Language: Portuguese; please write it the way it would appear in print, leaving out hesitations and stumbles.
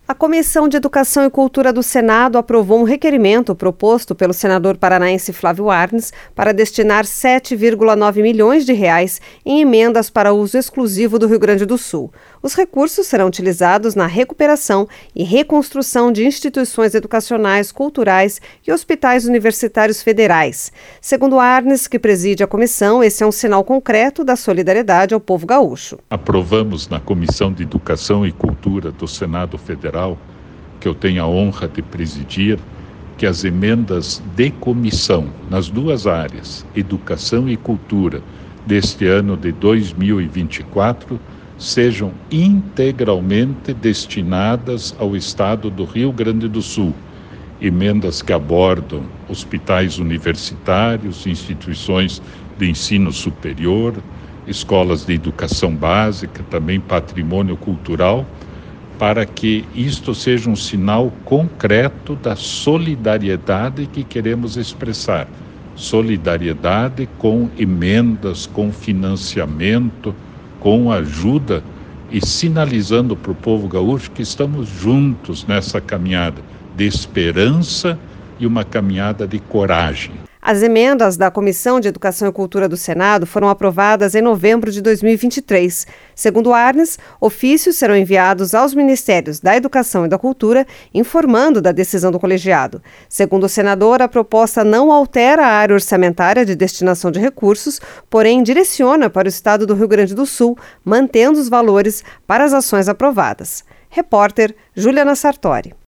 A Comissão de Educação e Cultura do Senado aprovou um requerimento proposto pelo senador paranaense Flávio Arnes para destinar 7,9 milhões de reais em emendas para uso exclusivo do Rio Grande do Sul. Os recursos serão utilizados na recuperação e reconstrução de instituições educacionais, culturais e hospitais universitários federais. Segundo Arnes, que preside a comissão, esse é um sinal concreto da solidariedade ao povo gaúcho. Aprovamos na Comissão de Educação e Cultura do Senado Federal, que eu tenho a honra de presidir, que as emendas de comissão nas duas áreas, educação e cultura, deste ano de 2024, sejam integralmente destinadas ao estado do Rio Grande do Sul. Emendas que abordam hospitais universitários, instituições de ensino superior, escolas de educação básica, também patrimônio cultural, para que isto seja um sinal concreto da solidariedade que queremos expressar. Solidariedade com emendas, com financiamento, com ajuda e sinalizando para o povo gaúcho que estamos juntos nessa caminhada de esperança e uma caminhada de coragem. As emendas da Comissão de Educação e Cultura do Senado foram aprovadas em novembro de 2023. Segundo Arnes, ofícios serão enviados aos Ministérios da Educação e da Cultura, informando da decisão do colegiado. Segundo o senador, a proposta não altera a área orçamentária de destinação de recursos, porém direciona para o estado do Rio Grande do Sul, mantendo os valores para as ações aprovadas. Repórter Juliana Sartori.